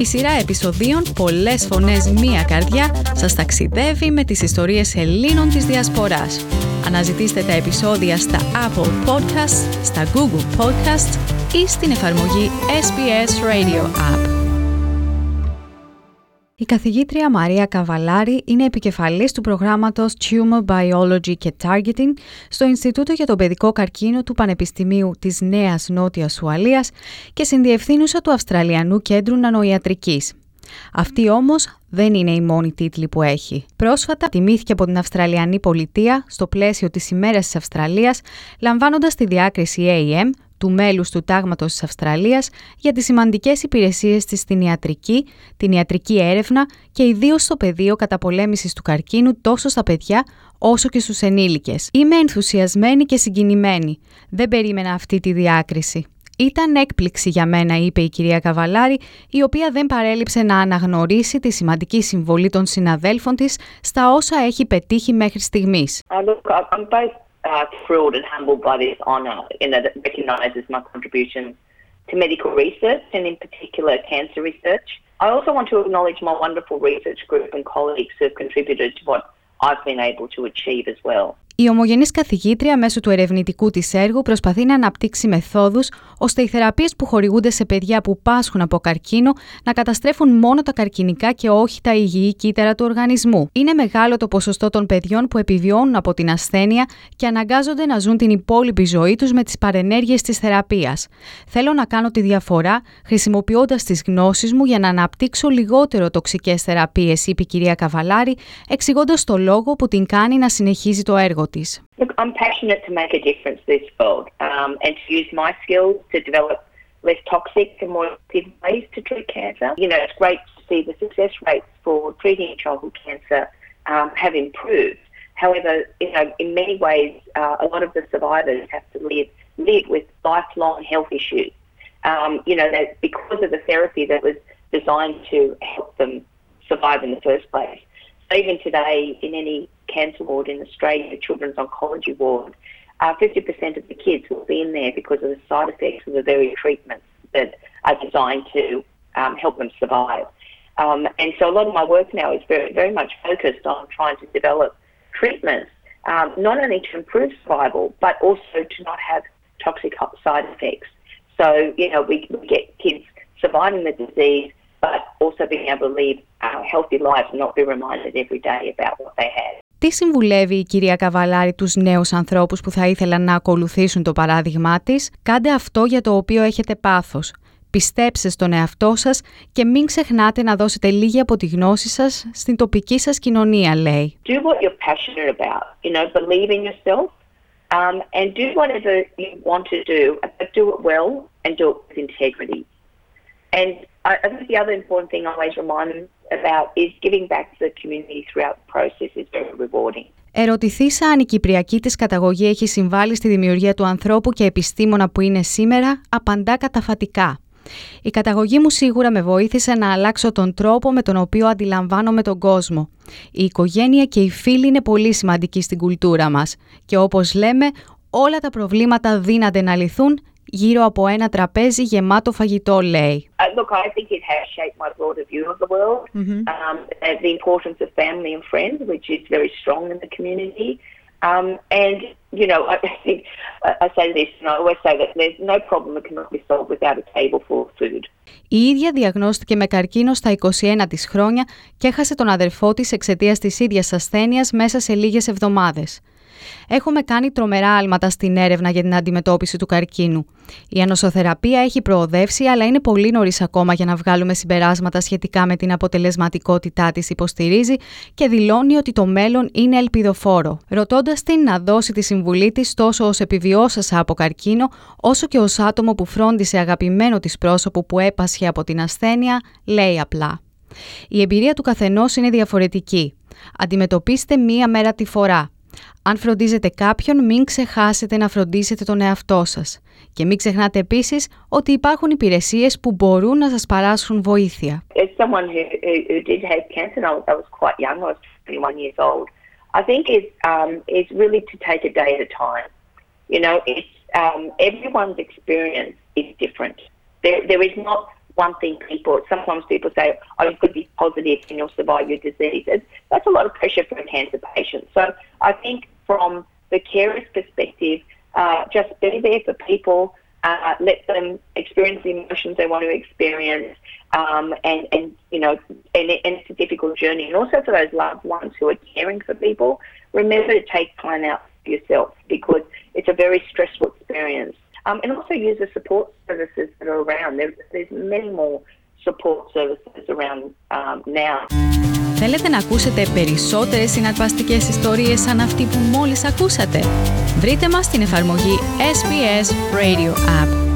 Η σειρά επεισοδίων «Πολλές φωνές, μία καρδιά» σας ταξιδεύει με τις ιστορίες Ελλήνων της Διασποράς. Αναζητήστε τα επεισόδια στα Apple Podcasts, στα Google Podcasts ή στην εφαρμογή SBS Radio App. Η καθηγήτρια Μαρία Καβαλάρη είναι επικεφαλής του προγράμματος Tumor Biology και Targeting στο Ινστιτούτο για τον Παιδικό Καρκίνο του Πανεπιστημίου της Νέας Νότιας Ουαλίας και συνδιευθύνουσα του Αυστραλιανού Κέντρου Νανοϊατρικής. Αυτή όμως δεν είναι η μόνη τίτλη που έχει. Πρόσφατα τιμήθηκε από την Αυστραλιανή Πολιτεία στο πλαίσιο της ημέρας της Αυστραλίας, λαμβάνοντας τη διάκριση AM του μέλους του Τάγματος της Αυστραλίας για τις σημαντικές υπηρεσίες της στην ιατρική, την ιατρική έρευνα και ιδίως στο πεδίο καταπολέμησης του καρκίνου τόσο στα παιδιά όσο και στους ενήλικες. Είμαι ενθουσιασμένη και συγκινημένη. Δεν περίμενα αυτή τη διάκριση. Ήταν έκπληξη για μένα, είπε η κυρία Καβαλάρη, η οποία δεν παρέλειψε να αναγνωρίσει τη σημαντική συμβολή των συναδέλφων της στα όσα έχει πετύχει μέχρι στιγμής. Thrilled and humbled by this honour in that it recognises my contribution to medical research and in particular cancer research. I also want to acknowledge my wonderful research group and colleagues who have contributed to what I've been able to achieve as well. Η ομογενής καθηγήτρια μέσω του ερευνητικού της έργου προσπαθεί να αναπτύξει μεθόδους ώστε οι θεραπείες που χορηγούνται σε παιδιά που πάσχουν από καρκίνο να καταστρέφουν μόνο τα καρκινικά και όχι τα υγιή κύτταρα του οργανισμού. Είναι μεγάλο το ποσοστό των παιδιών που επιβιώνουν από την ασθένεια και αναγκάζονται να ζουν την υπόλοιπη ζωή τους με τις παρενέργειες της θεραπείας. Θέλω να κάνω τη διαφορά χρησιμοποιώντας τις γνώσεις μου για να αναπτύξω λιγότερο τοξικές θεραπείες, είπε η κυρία Καβαλάρη, εξηγώντας το λόγο που την κάνει να συνεχίζει το έργο της. Look, I'm passionate to make a difference to this world and to use my skills to develop less toxic and more effective ways to treat cancer. You know, it's great to see the success rates for treating childhood cancer have improved. However, you know, in many ways, a lot of the survivors have to live with lifelong health issues. You know, that because of the therapy that was designed to help them survive in the first place. Even today, in any cancer ward in Australia, the children's oncology ward, 50% of the kids will be in there because of the side effects of the very treatments that are designed to help them survive. And so a lot of my work now is very, very much focused on trying to develop treatments, not only to improve survival, but also to not have toxic side effects. So, you know, we get kids surviving the disease, but also being able to lead healthy lives and not be reminded every day about what they had. Τι συμβουλεύει η κυρία Καβαλάρη τους νέους ανθρώπους που θα ήθελαν να ακολουθήσουν το παράδειγμά της? Κάντε αυτό για το οποίο έχετε πάθος. Πιστέψτε στον εαυτό σας και μην ξεχνάτε να δώσετε λίγη από τη γνώση σας στην τοπική σας κοινωνία, λέει. Do what you're passionate about. You know, believe in yourself and do whatever you want to do, but do it well and do it with integrity. And I think the other important thing I always remind them about is giving back to the community throughout the process is very rewarding. Ερωτηθήσα αν η κυπριακή της καταγωγή έχει συμβάλει στη δημιουργία του ανθρώπου και επιστήμονα που είναι σήμερα, απαντά καταφατικά. Η καταγωγή μου σίγουρα με βοήθησε να αλλάξω τον τρόπο με τον οποίο αντιλαμβάνομαι τον κόσμο. Η οικογένεια και οι φίλοι είναι πολύ σημαντικοί στην κουλτούρα μας και όπως λέμε, όλα τα προβλήματα δύναται να λυθούν γύρω από ένα τραπέζι γεμάτο φαγητό, λέει. Look, I think it has shaped my broader view of the world. The importance of family and friends, which is very strong in the community. And, you know, I think I say this, and I always say that there's no problem that cannot be solved without a table full of food. Η ίδια διαγνώστηκε με καρκίνο στα 21 της χρόνια και έχασε τον αδερφό της εξαιτίας της ίδιας ασθένειας μέσα σε λίγες εβδομάδες. Έχουμε κάνει τρομερά άλματα στην έρευνα για την αντιμετώπιση του καρκίνου. Η ανοσοθεραπεία έχει προοδεύσει, αλλά είναι πολύ νωρίς ακόμα για να βγάλουμε συμπεράσματα σχετικά με την αποτελεσματικότητά της, υποστηρίζει και δηλώνει ότι το μέλλον είναι ελπιδοφόρο. Ρωτώντας την να δώσει τη συμβουλή της τόσο ως επιβιώσασα από καρκίνο, όσο και ως άτομο που φρόντισε αγαπημένο της πρόσωπο που έπασχε από την ασθένεια, λέει απλά: «Η εμπειρία του καθενός είναι διαφορετική. Αντιμετωπίστε μία μέρα τη φορά. Αν φροντίζετε κάποιον, μην ξεχάσετε να φροντίσετε τον εαυτό σας. Και μην ξεχνάτε επίσης ότι υπάρχουν υπηρεσίες που μπορούν να σας παράσχουν βοήθεια». As someone who did have cancer, I was quite young, I was 21 years old. I think it's really to take a day at a time. You know, it's everyone's experience is different. There is not one thing sometimes people say, oh, you've got to be positive and you'll survive your disease. That's a lot of pressure for a cancer patient. So I think from the carer's perspective, just be there for people, let them experience the emotions they want to experience, and it's a difficult journey. And also for those loved ones who are caring for people, remember to take time out for yourself, because it's a very stressful experience. And also use the support services that are around. There's many more support services around now. Θέλετε να ακούσετε περισσότερες συναρπαστικές ιστορίες σαν αυτή που μόλις ακούσατε? Βρείτε μας στην εφαρμογή SBS Radio App.